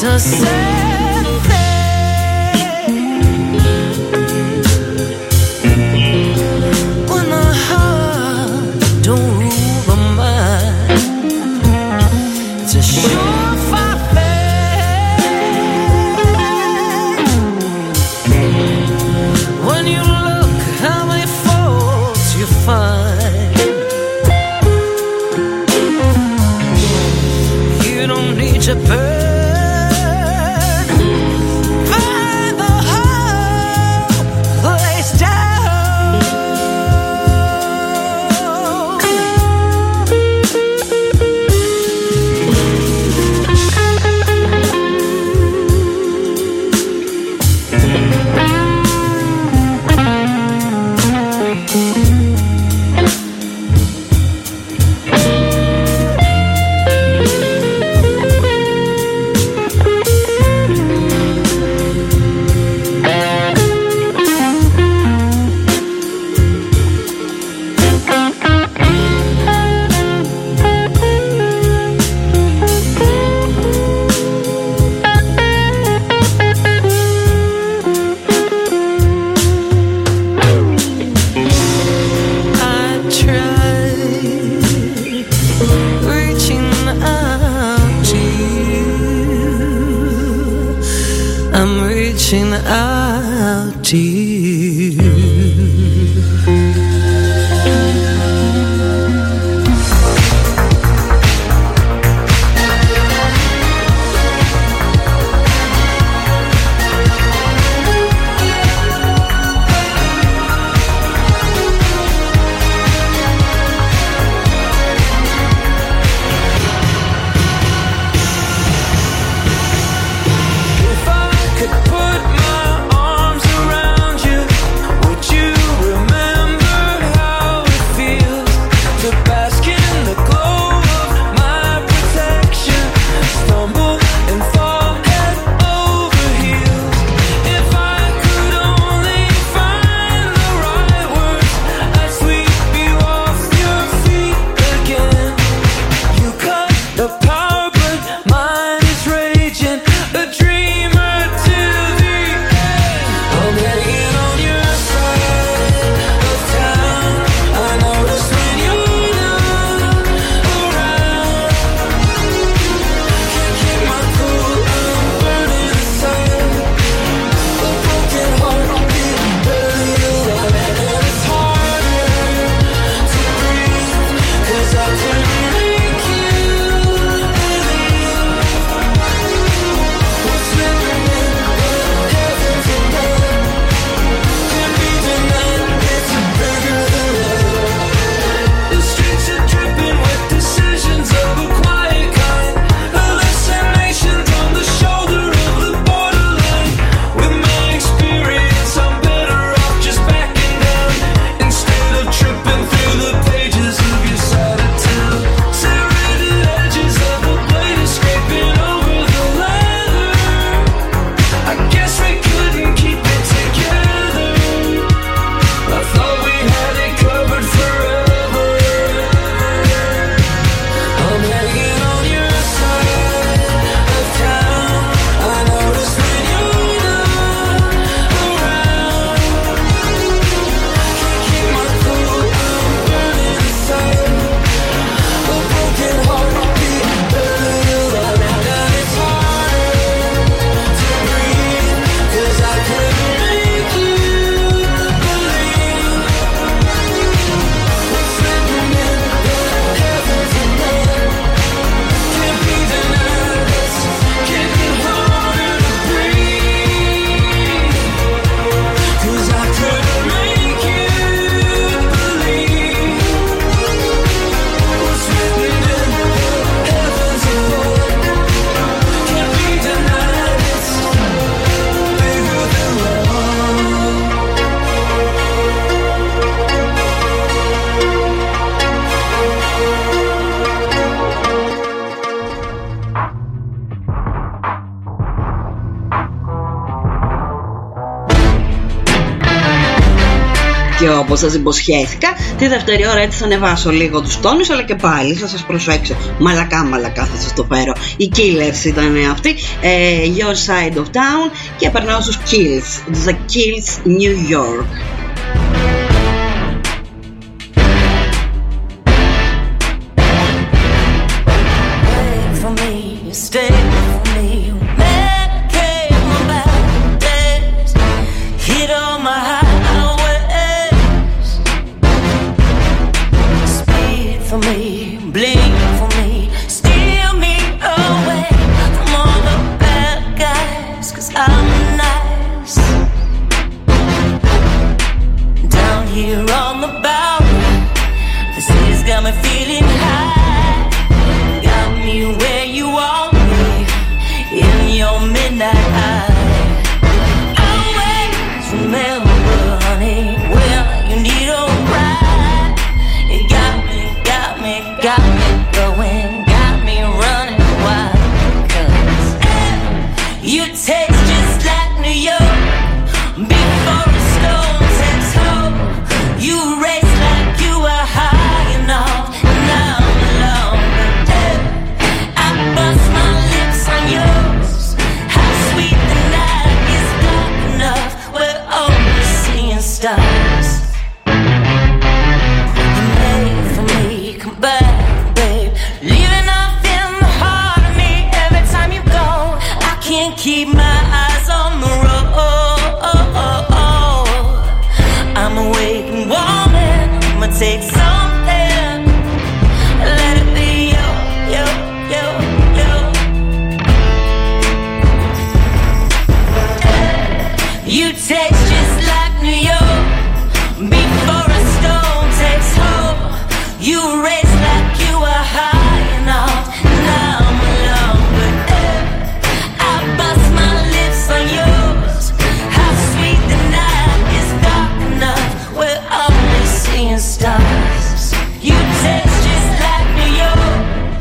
a sad thing when the heart don't rule the mind. It's a surefire thing when you look how many faults you find. You don't need to burn Και όπως σας υποσχέθηκα, τη δεύτερη ώρα έτσι θα ανεβάσω λίγο τους τόνους, αλλά και πάλι θα σας προσέξω. Μαλακά θα σας το φέρω. Οι Killers ήταν αυτοί, Your Side of Town, και περνάω στους Kills, The Kills New York. Stay with me, medicate my bad days, hit all my highways, speed for me, bleed for me, steal me away from all the bad guys, 'cause I'm nice. Down here on the boundary, the city's got me feeling high, got me where you are in your midnight eye. Always remember, honey, when you need a ride. It got me going, got me running wild. 'Cause you taste just like New York before the storm takes hold. You race like you were high enough, and I'm alone. I bust my lips on yours. How sweet the night is dark enough. We're only seeing stars. You made for me, come back, babe. Leaving off in the heart of me every time you go. I can't keep my eyes on the road. I'm awake and warming. I'ma take something, let it be you. You taste just like New York before a storm takes hold. You race like you were high enough, and I'm alone. But I bust my lips on yours. How sweet the night is dark enough. We're only seeing stars. You taste just like New York.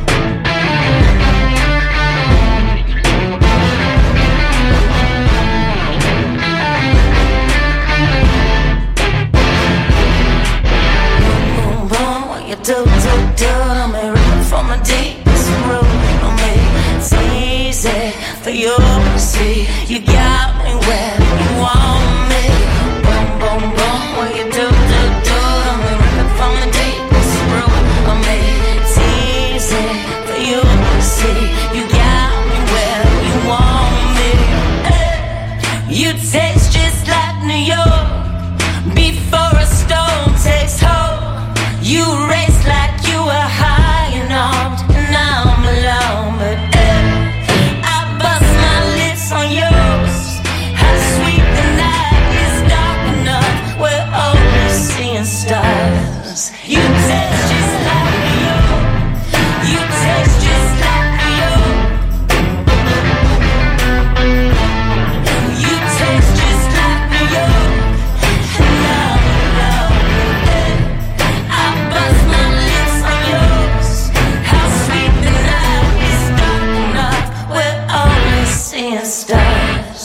Do I'm ready from the deepest road. I'm it's easy for you to see. You got me where you want me. Boom, boom, boom. What you do I'm ready from the deepest road. I'm it's easy for you to see. You got me where you want me. You taste just like New York before a storm takes hold. You race like you were high enough, and I'm alone. But I bust my lips on yours. How sweet the night is dark enough. We're only seeing stars. You taste just like New York. You taste just like New York. You taste just like New York. And I'm alone. I bust my lips on yours. How sweet the night is dark enough. We're only seeing stars.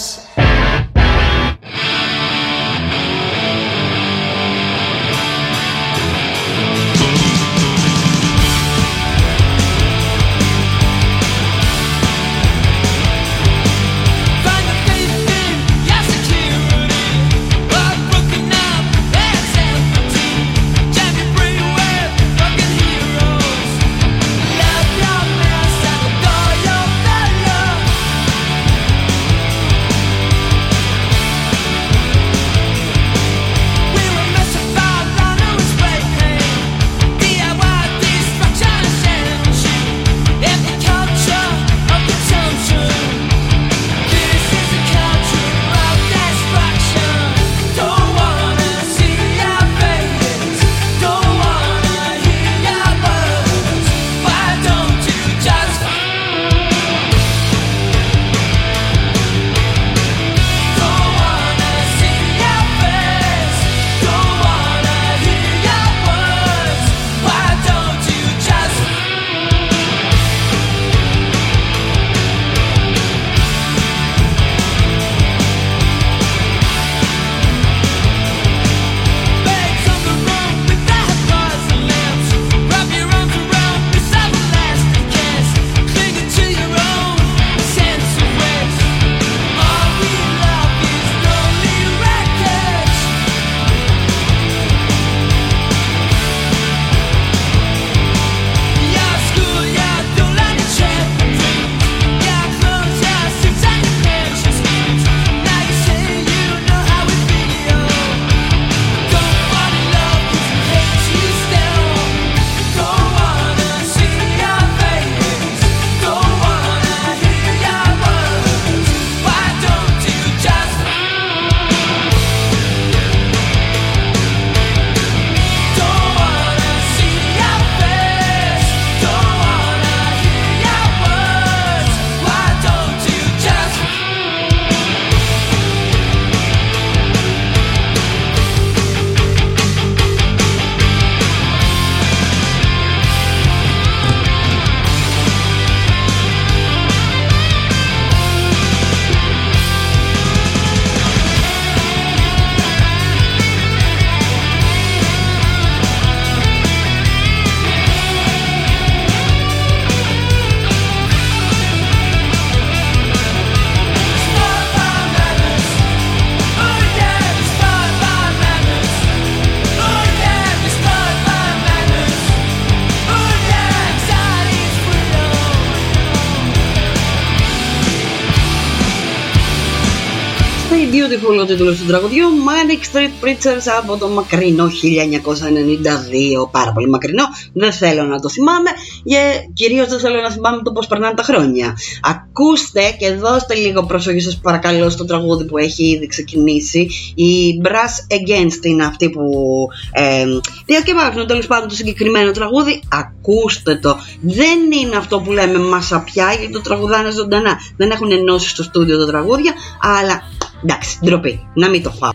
Beautiful ο τίτλος του τραγουδιού, Manic Street Preachers από το μακρινό 1992, πάρα πολύ μακρινό, δεν θέλω να το θυμάμαι και κυρίως δεν θέλω να θυμάμαι το πώς περνάνε τα χρόνια. Ακούστε και δώστε λίγο προσοχή σας παρακαλώ στο τραγούδι που έχει ήδη ξεκινήσει. Η Brass Against είναι αυτή που διασκευάζουν τέλος πάντων το συγκεκριμένο τραγούδι. Ακούστε το, δεν είναι αυτό που λέμε μασαπιά, γιατί το τραγουδάνε ζωντανά, δεν έχουν ενώσει στο στούντιο τα τραγούδια, αλλά εντάξει, ντροπή, να μην το φάω.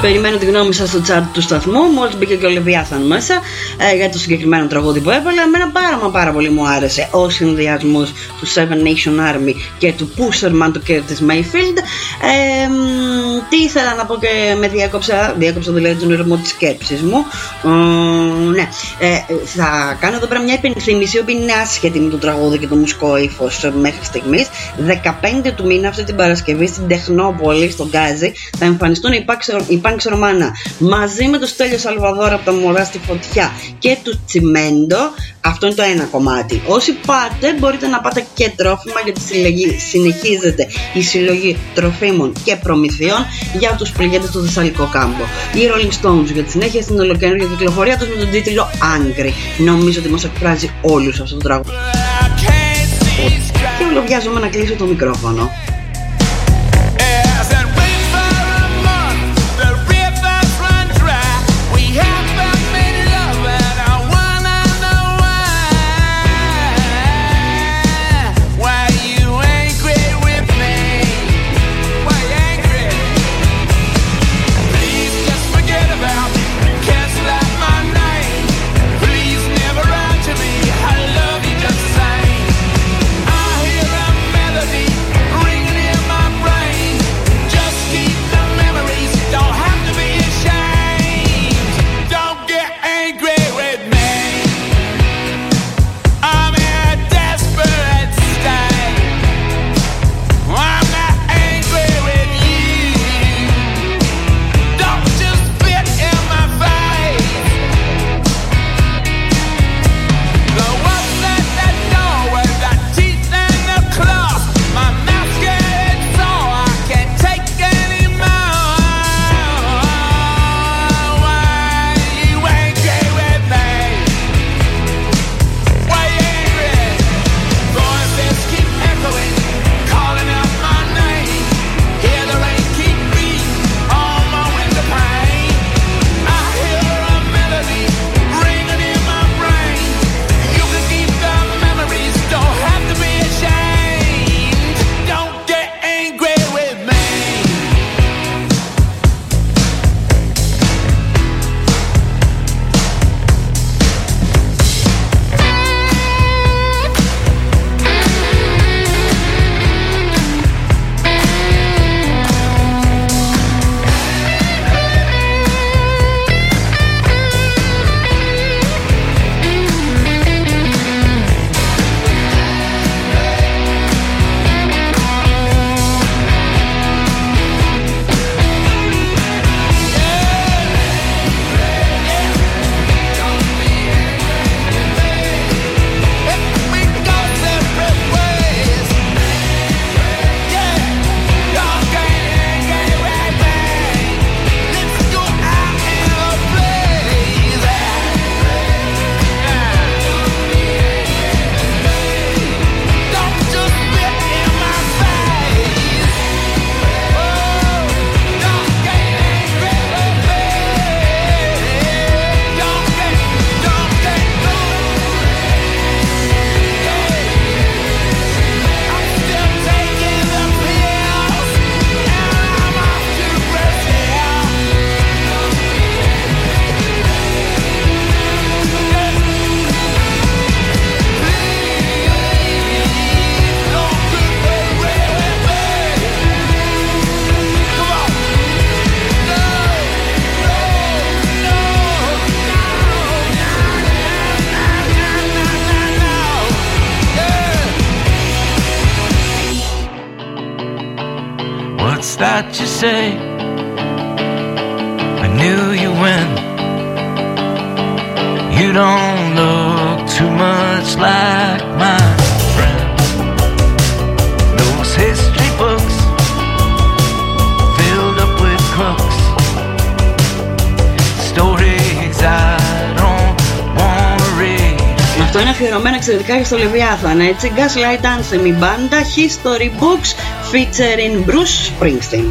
Περιμένω τη γνώμη σας στο chat του σταθμού. Μόλις μπήκε και ο Λεβιάθαν μέσα για το συγκεκριμένο τραγούδι που έβαλε. Εμένα πάρα πολύ μου άρεσε ο συνδυασμός του Seven Nation Army και του Pusherman του Curtis Mayfield. Τι ήθελα να πω και με διέκοψα δηλαδή τον ηρμό της σκέψης μου. Ναι, θα κάνω εδώ πέρα μια υπενθύμηση, η οποία είναι άσχετη με το τραγούδι και το μουσικό ύφος μέχρι στιγμής. 15 του μήνα, αυτή την Παρασκευή, στην Τεχνόπολη, στον Γκάζι, θα εμφανιστούν οι Punks Romana μαζί με το Στέλιο Σαλβαδόρα από τα Μωρά στη Φωτιά και του Τσιμέντο. Αυτό είναι το ένα κομμάτι. Όσοι πάτε, μπορείτε να πάτε και τρόφιμα, γιατί συνεχίζεται η συλλογή τροφίμων και προμηθειών για τους πληγέντες του Θεσσαλικό κάμπο. Οι Rolling Stones για τη συνέχεια στην ολοκαινούργια κυκλοφορία τους με τον τίτλο Angry. Νομίζω ότι μας εκφράζει όλους αυτό το τραγούδι. Και ολοβιάζομαι να κλείσω το μικρόφωνο. That you say I knew you when you don't look too much like my friend. Those history books filled up with crooks, stories I don't wanna read. Αυτό είναι αφιερωμένο εξαιρετικά και στο Λεβιάθαν, έτσι. Gaslight Anthem, η μπάντα History Books featuring Bruce Springsteen.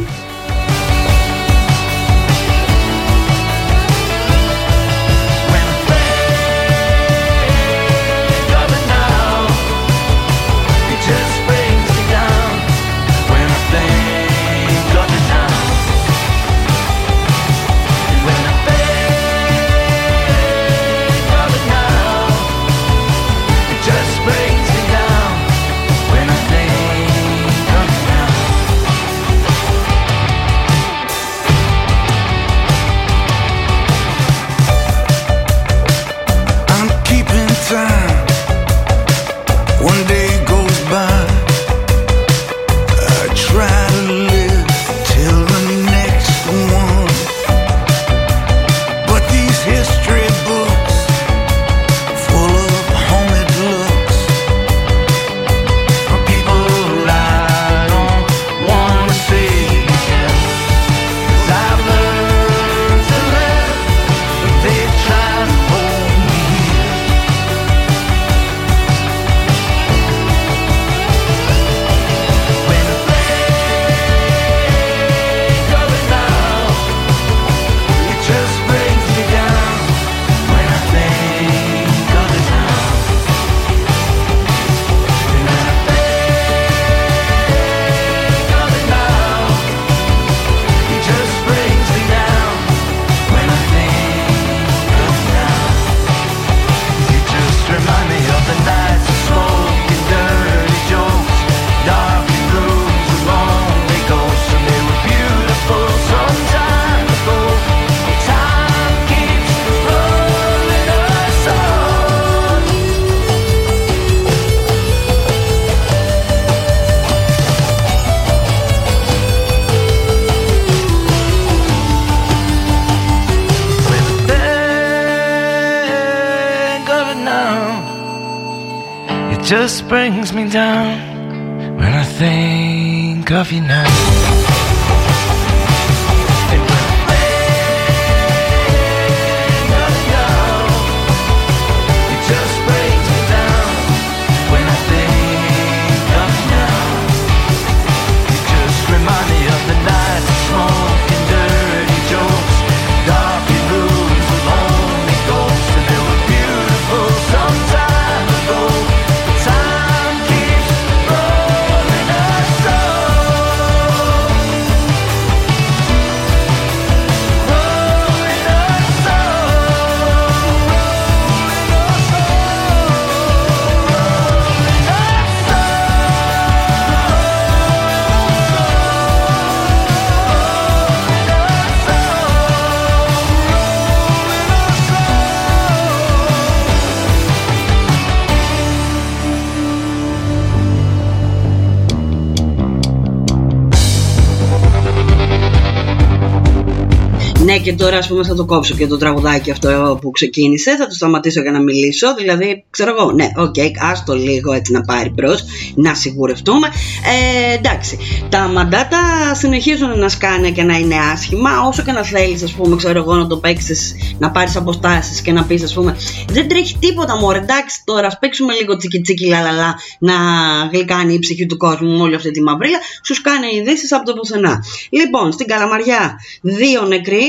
just brings me down when I think of you now. Ναι, και τώρα ας πούμε θα το κόψω και το τραγουδάκι αυτό που ξεκίνησε, θα το σταματήσω για να μιλήσω, δηλαδή ξέρω εγώ, ναι, ας το λίγο έτσι να πάρει μπρος, να σιγουρευτούμε. Εντάξει, τα μαντάτα συνεχίζουν να σκάνε και να είναι άσχημα, όσο και να θέλεις ας πούμε, ξέρω εγώ, να το παίξεις, να πάρεις αποστάσεις και να πεις ας πούμε δεν τρέχει τίποτα μωρέ, εντάξει τώρα ας παίξουμε λίγο τσίκι τσίκι λαλαλα, να γλυκάνει η ψυχή του κόσμου με όλη αυτή τη μαυρίλα, σου σκάνε ειδήσεις από το πουθενά. Λοιπόν, στην Καλαμαριά 2 νεκροί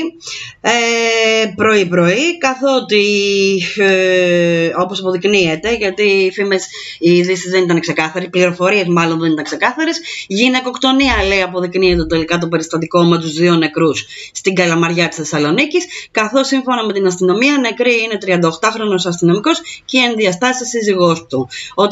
πρωί-πρωί, καθότι όπως αποδεικνύεται, γιατί οι φήμες, οι ειδήσεις δεν ήταν ξεκάθαροι, οι πληροφορίες μάλλον δεν ήταν ξεκάθαρες, γυναικοκτονία λέει αποδεικνύεται τελικά το περιστατικό με τους 2 νεκρούς στην Καλαμαριά της Θεσσαλονίκης, καθώς σύμφωνα με την αστυνομία νεκρή είναι 38χρονος αστυνομικός και η ενδιαστάσσης σύζυγός του. Ο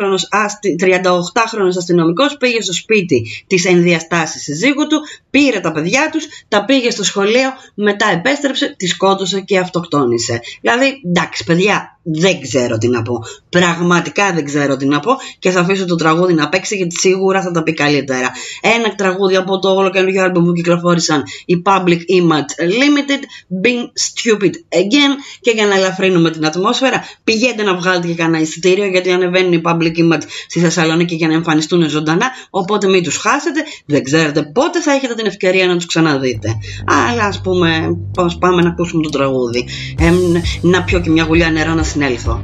38χρονος αστυνομικός πήγε στο σπίτι της ενδιαστάσσης σύζυγου του, πήρε τα παιδιά τους, τα πήγε στο σχολείο, μετά επέστρεψε, τη σκότωσε και αυτοκτόνησε. Δηλαδή, εντάξει παιδιά, δεν ξέρω τι να πω. Πραγματικά δεν ξέρω τι να πω και θα αφήσω το τραγούδι να παίξει γιατί σίγουρα θα τα πει καλύτερα. Ένα τραγούδι από το όλο καινούργιο άλμπομ που κυκλοφόρησαν η Public Image Limited, Being Stupid Again, και για να ελαφρύνουμε την ατμόσφαιρα, πηγαίνετε να βγάλετε και κανένα εισιτήριο γιατί ανεβαίνουν οι Public Image στη Θεσσαλονίκη για να εμφανιστούν ζωντανά, οπότε μην τους χάσετε, δεν ξέρετε πότε θα έχετε την ευκαιρία να τους ξαναδείτε. Αλλά ας πούμε, πάμε να ακούσουμε το τραγούδι. Να πιω και μια γουλιά νερό να συνέλθω.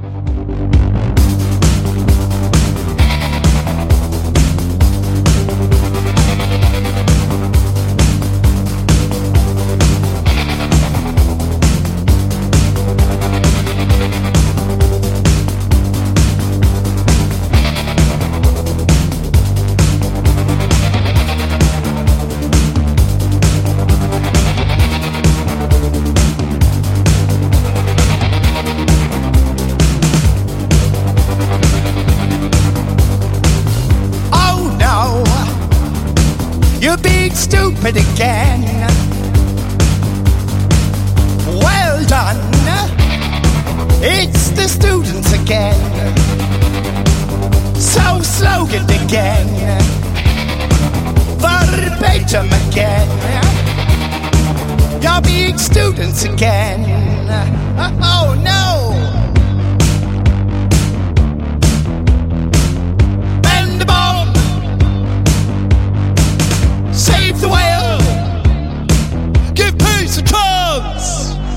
Stupid again. Well done. It's the students again. So slogan again. Verbatim again. You're being students again. Oh no. Bend the bomb. Save the whale. Give peace a chance.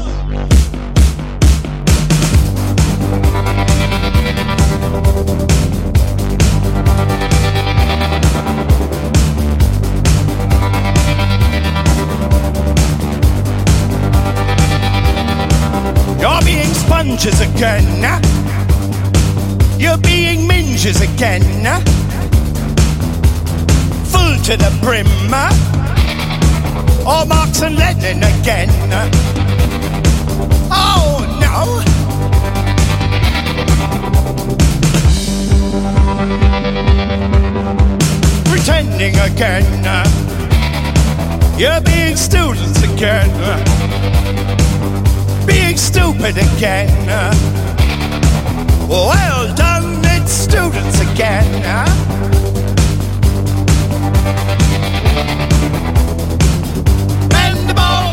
You're being sponges again. You're being minges again. Full to the brim. Or Marx and Lenin again. Oh no. Pretending again. You're being students again. Being stupid again. Well done, it's students again. Bend the ball.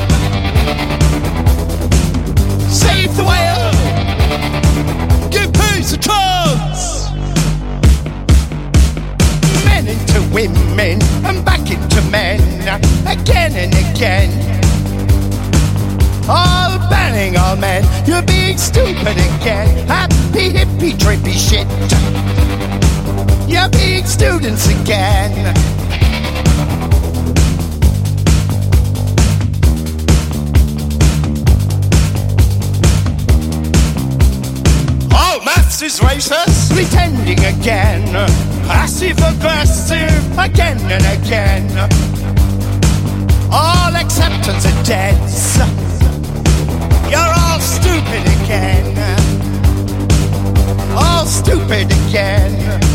Save the whale. Give peace a chance. stupid again. Happy hippie trippy shit. You're being students again. Oh, maths is racist. Pretending again. Passive aggressive again and again. All acceptance are dead. You're all stupid again. All stupid again.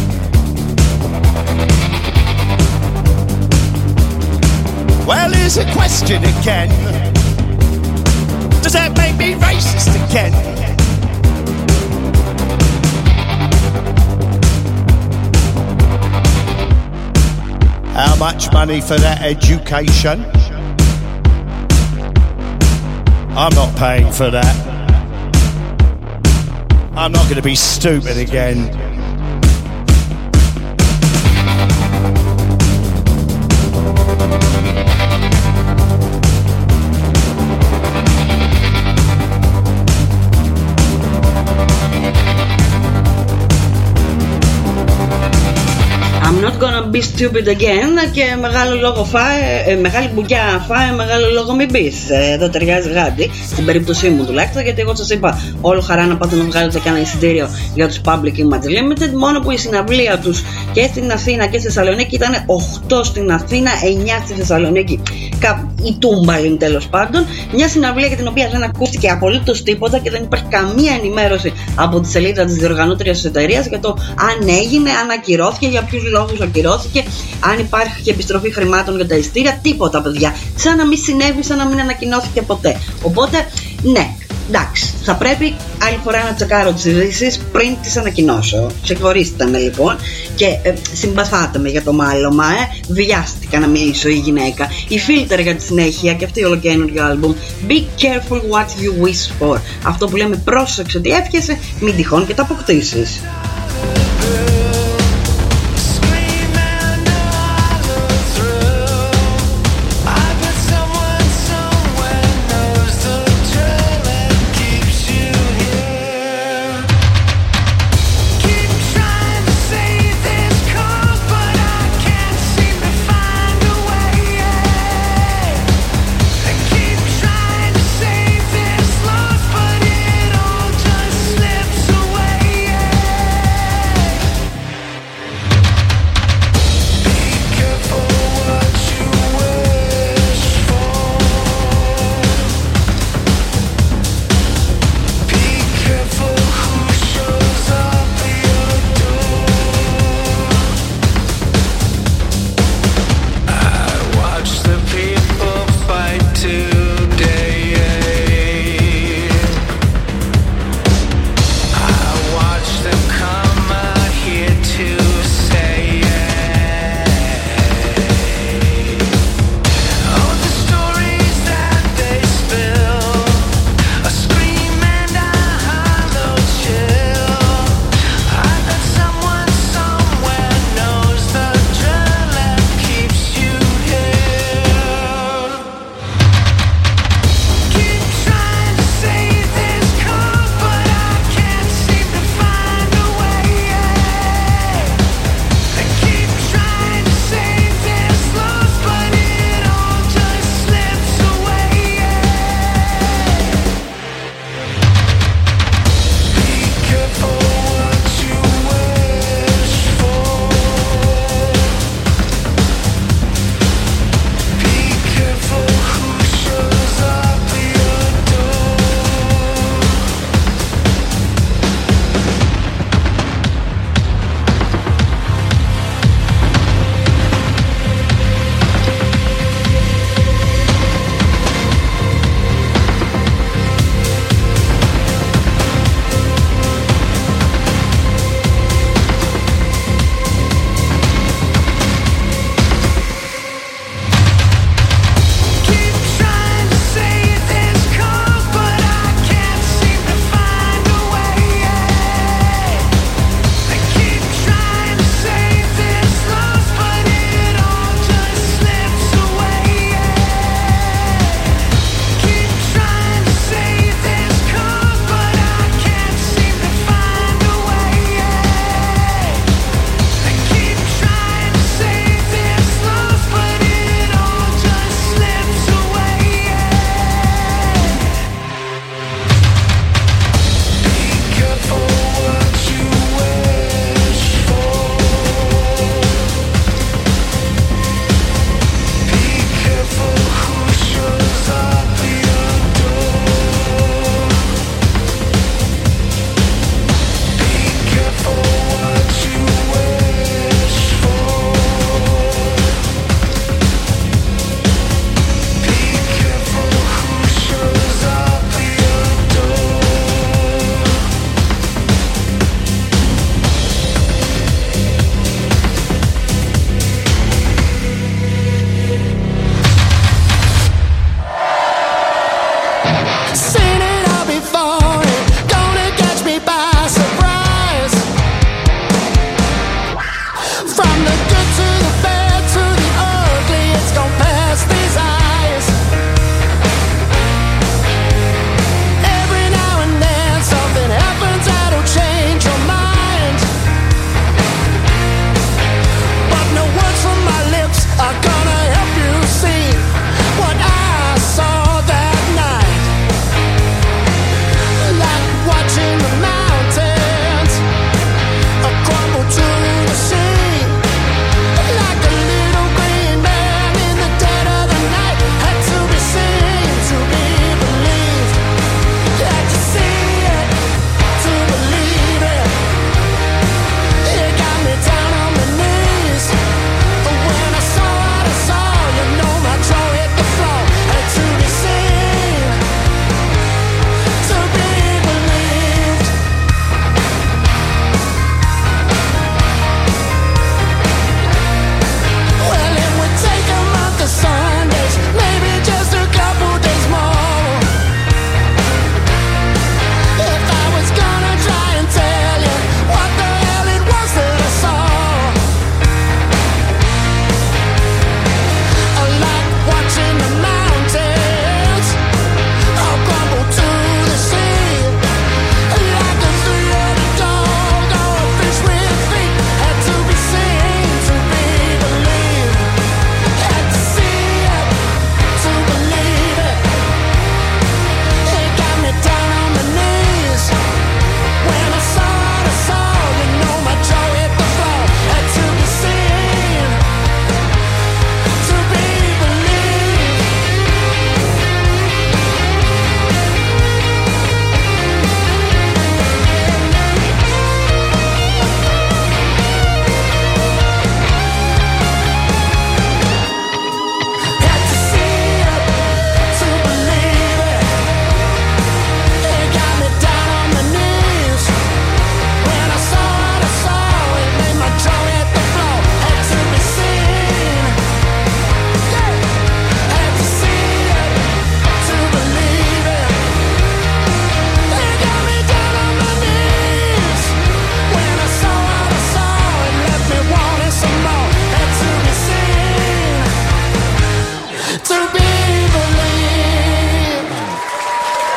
Well, here's a question again. Does that make me racist again? How much money for that education? I'm not paying for that. I'm not going to be stupid again. I'm not gonna be stupid again. Και μεγάλο λόγο φάε, μεγάλη μπουκιά φάε, μεγάλο λόγο μην πεις. Εδώ ταιριάζει γάντι, στην περίπτωσή μου τουλάχιστον, γιατί εγώ σας είπα όλο χαρά να πάτε να βγάλετε και ένα εισιτήριο για τους Public Image Limited. Μόνο που η συναυλία τους και στην Αθήνα και στη Θεσσαλονίκη ήταν 8 στην Αθήνα, 9 στη Θεσσαλονίκη. Η τούμπαλιν τέλος πάντων. Μια συναυλία για την οποία δεν ακούστηκε απολύτως τίποτα και δεν υπάρχει καμία ενημέρωση από τη σελίδα της διοργανώτριας της εταιρείας για το αν έγινε, αν ακυρώθηκε, για ποιους λόγους ακυρώθηκε, αν υπάρχει και επιστροφή χρημάτων για τα εισιτήρια. Τίποτα, παιδιά. Σαν να μην συνέβη, σαν να μην ανακοινώθηκε ποτέ. Οπότε, ναι. Εντάξει, θα πρέπει άλλη φορά να τσεκάρω τις ειδήσεις πριν τις ανακοινώσω. Συγχωρήστε με λοιπόν και συμπαθάτε με για το μάλωμα. Βιάστηκα να μιλήσω η γυναίκα. Η Filter για τη συνέχεια και αυτή η ολοκαίνουργιο άλμπουμ. Be careful what you wish for. Αυτό που λέμε πρόσεξε τι εύχεσαι, μην τυχόν και τα αποκτήσεις. Away, yeah.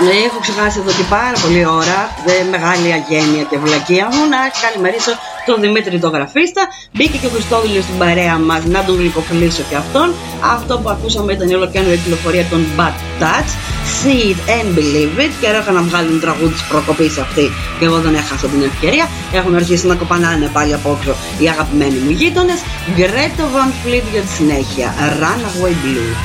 Έχω ξεχάσει εδώ και πάρα πολλή ώρα. Μεγάλη αγένεια και βλακεία μου. Να καλημερίσω τον Δημήτρη το γραφίστα. Μπήκε και ο Χριστόδουλος στην παρέα μας, να τον γλυκοφιλήσω και αυτόν. Αυτό που ακούσαμε ήταν η ολοκαίνουργια κυκλοφορία των Bad Touch, See It and Believe It. Και έρχαν να βγάλουν τραγούδι της προκοπής αυτή και εγώ δεν έχασα την ευκαιρία. Έχουν αρχίσει να κοπανάνε πάλι απόξω οι αγαπημένοι μου γείτονες. Greta Van Fleet για τη συνέχεια, Runaway Blue.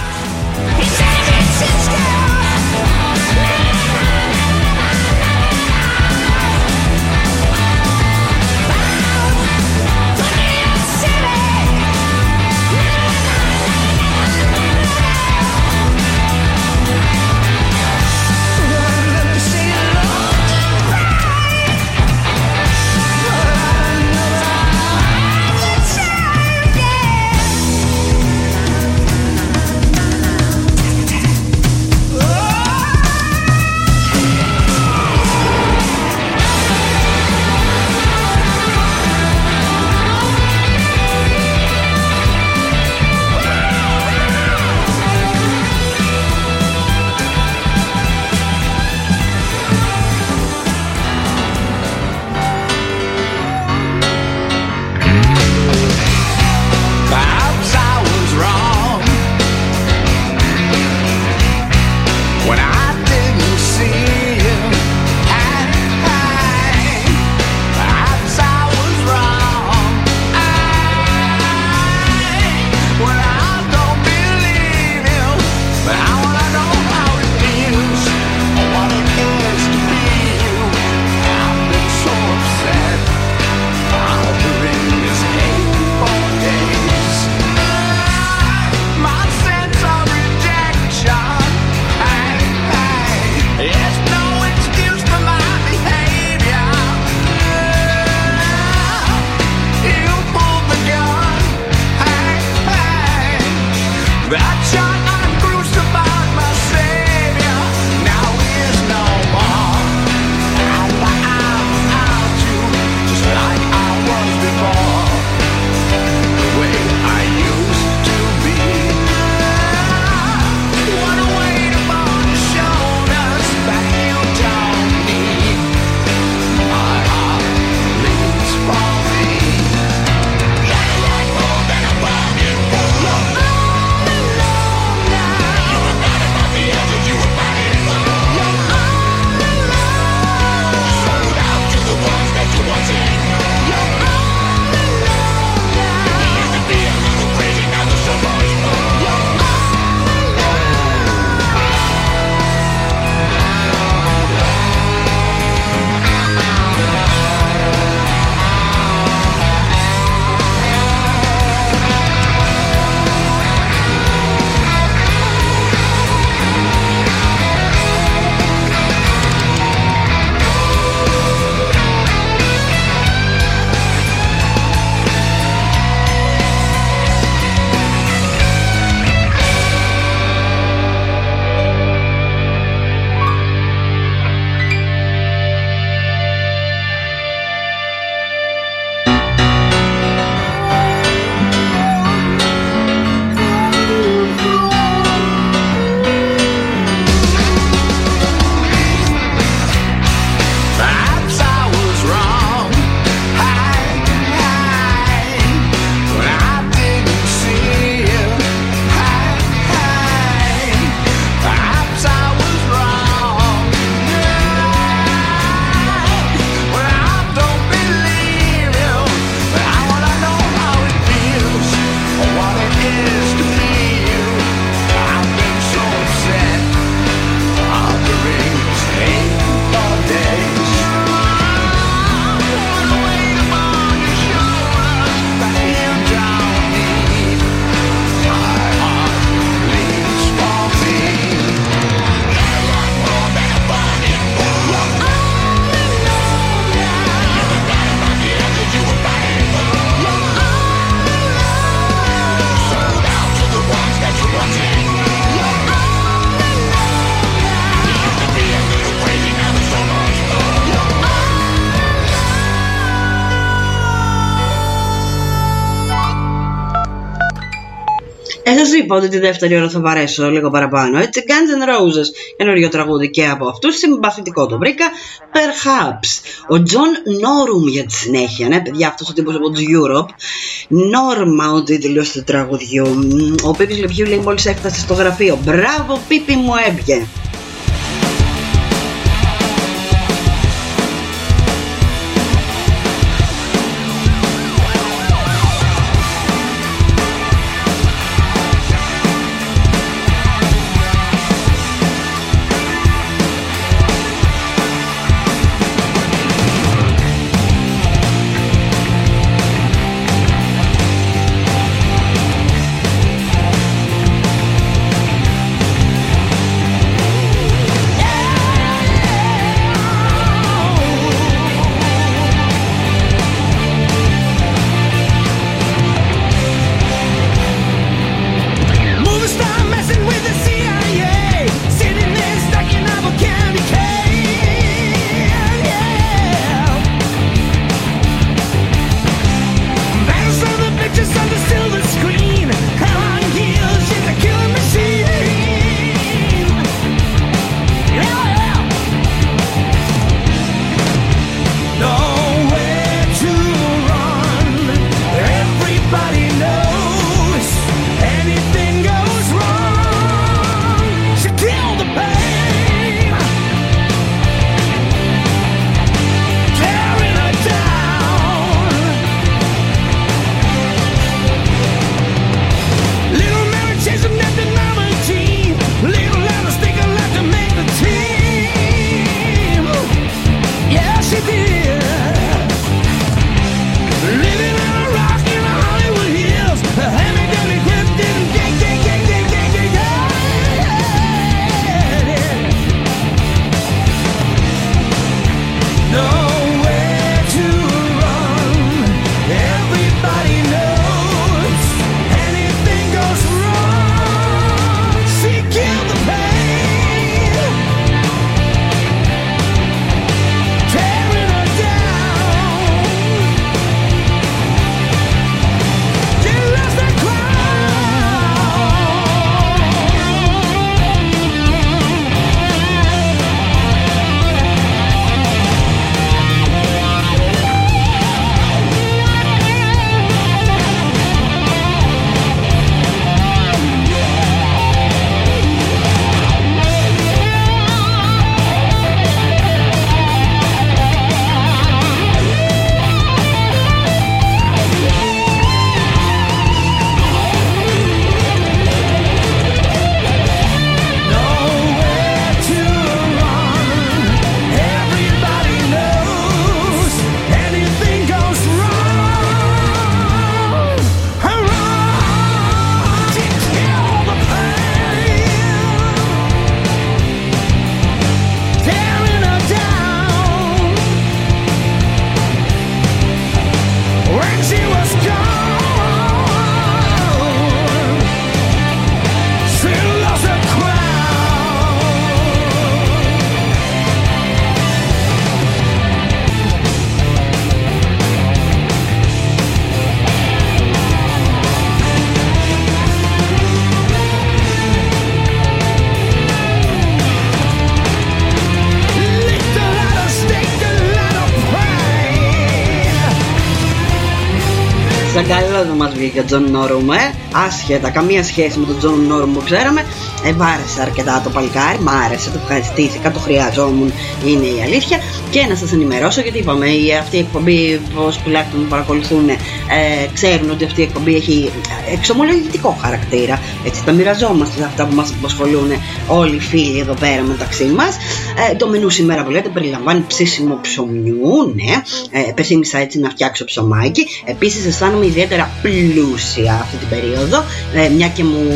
Σας είπα ότι τη δεύτερη ώρα θα βαρέσω λίγο παραπάνω. Έτσι, Guns N' Roses, καινούριο τραγούδι και από αυτούς. Συμπαθητικό το βρήκα. Perhaps. Ο John Norum για τη συνέχεια. Ναι, παιδιά, αυτός ο τύπος από τους Europe. Norma, ο τίτλος του τραγουδιού. Ο Πίπης Λεπιού λέει μόλις έφτασε στο γραφείο. Μπράβο, Πίπη μου, έβγε. Καλό το μας βγήκε ο John Norum, άσχετα, καμία σχέση με τον John Norum που ξέραμε. Μ' άρεσε αρκετά το παλικάρι, μ' άρεσε, το ευχαριστήθηκα, το χρειαζόμουν, είναι η αλήθεια. Και να σας ενημερώσω, γιατί είπαμε, αυτή η εκπομπή, όσοι τουλάχιστον με παρακολουθούν, ξέρουν ότι αυτή η εκπομπή έχει εξομολογητικό χαρακτήρα. Έτσι, τα μοιραζόμαστε αυτά που μας απασχολούν όλοι οι φίλοι εδώ πέρα μεταξύ μας. Το μενού σήμερα που λέτε περιλαμβάνει ψήσιμο ψωμιού, ναι, πεσήμισα έτσι να φτιάξω ψωμάκι. Επίσης αισθάνομαι ιδιαίτερα πλούσια αυτή την περίοδο, μια και μου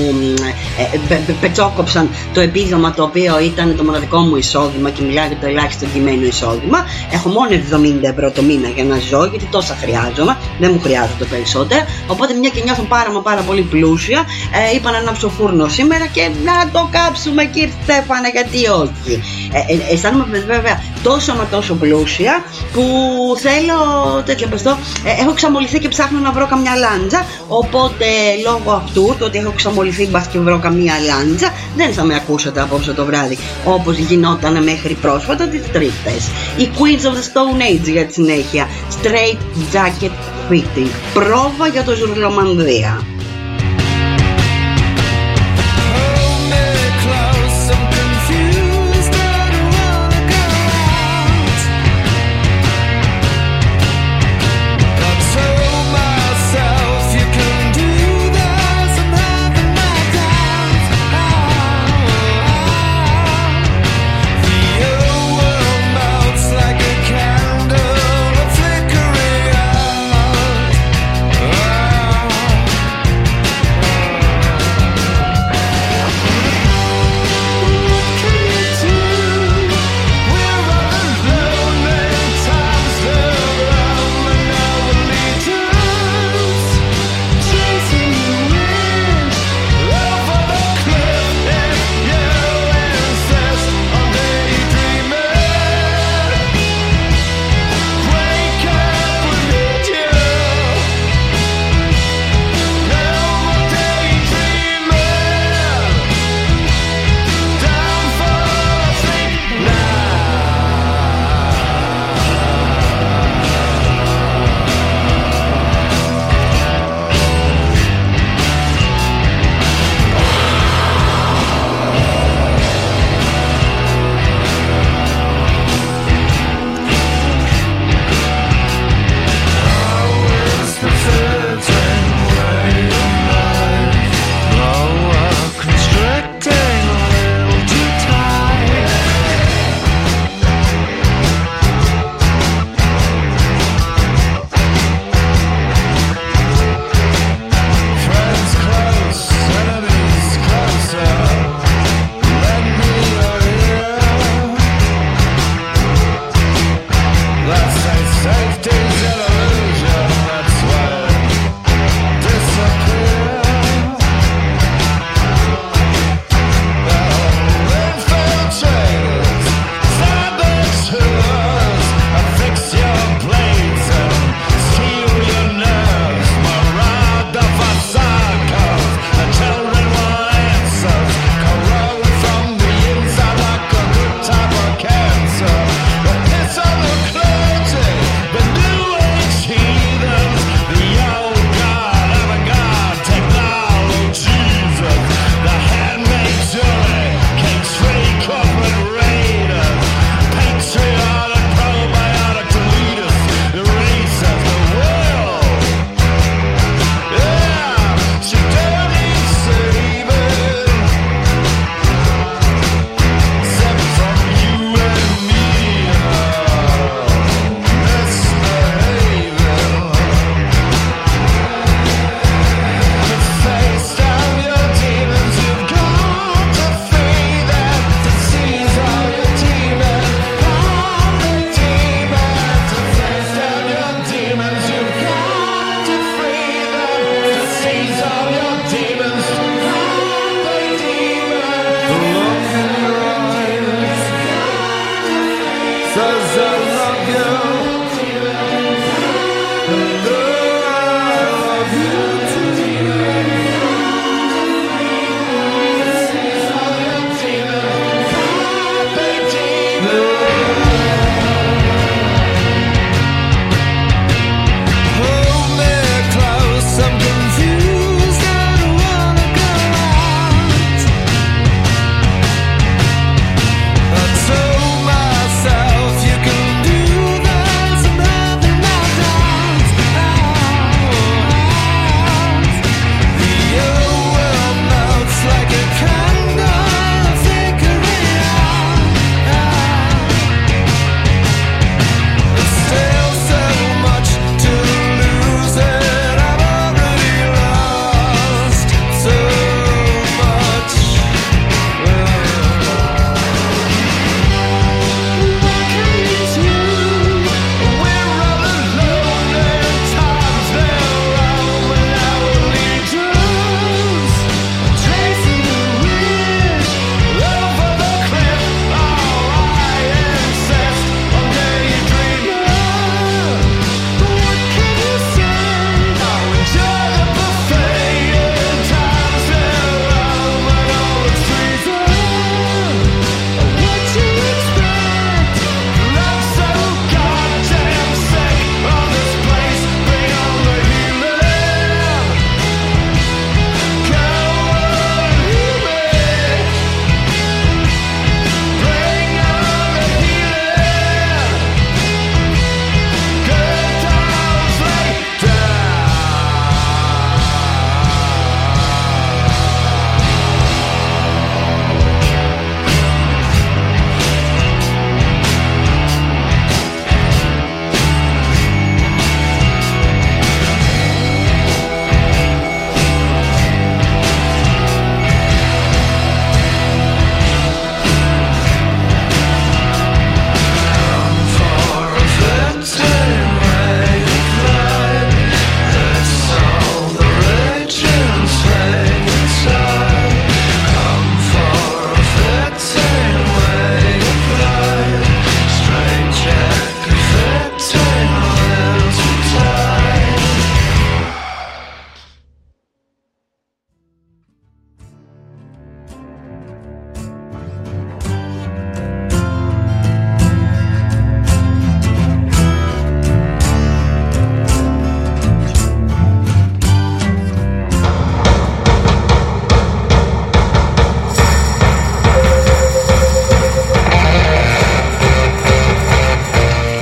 πετσόκοψαν το επίδομα το οποίο ήταν το μοναδικό μου εισόδημα και μιλάω για το ελάχιστο κειμένο εισόδημα. Έχω μόνο 70 ευρώ το μήνα για να ζω, γιατί τόσα χρειάζομαι, δεν μου χρειάζονται περισσότερα. Οπότε μια και νιώθω πάρα πολύ πλούσια, είπα να ανάψω φούρνο σήμερα και να το κάψουμε, κύριε Στέφανα, γιατί όχι. Αισθάνομαι βέβαια τόσο μα τόσο πλούσια που θέλω τέτοιο πεστό. Έχω ξαμολυθεί και ψάχνω να βρω καμιά λάντζα, οπότε λόγω αυτού το ότι έχω ξαμολυθεί μπας και βρω καμιά λάντζα δεν θα με ακούσετε απόψε το βράδυ όπως γινόταν μέχρι πρόσφατα τις Τρίτες. Οι Queens of the Stone Age για τη συνέχεια. Straight Jacket Fitting, πρόβα για το Ζουρλομανδία.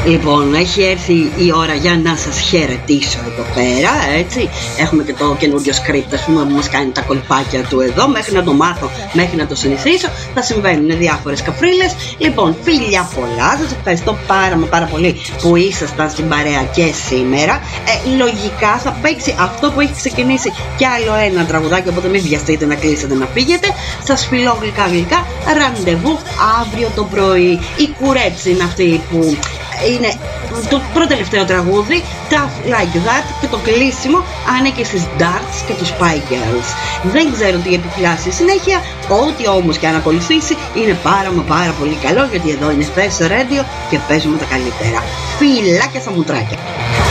Λοιπόν, έχει έρθει η ώρα για να σας χαιρετήσω εδώ πέρα, έτσι. Έχουμε και το καινούριο script, ας πούμε, που μας κάνει τα κολπάκια του εδώ. Μέχρι να το μάθω, μέχρι να το συνηθίσω, θα συμβαίνουν διάφορες καφρίλες. Λοιπόν, φιλιά πολλά, σας ευχαριστώ πάρα πολύ που ήσασταν στην παρέα και σήμερα. Λογικά θα παίξει αυτό που έχει ξεκινήσει κι άλλο ένα τραγουδάκι, οπότε μην βιαστείτε να κλείσετε να φύγετε. Σας φιλώ γλυκά, ραντεβού αύριο το πρωί. Η Κουρέτσι είναι αυτή που είναι το πρώτο τελευταίο τραγούδι, Tough Like That, και το κλείσιμο ανήκει στις Darts και τους Spy Girls. Δεν ξέρω τι επιφυλάσσει συνέχεια, ό,τι όμως και αν ακολουθήσει είναι πάρα πολύ καλό, γιατί εδώ είναι Fest Radio και παίζουμε τα καλύτερα. Φιλάκια στα μουτράκια.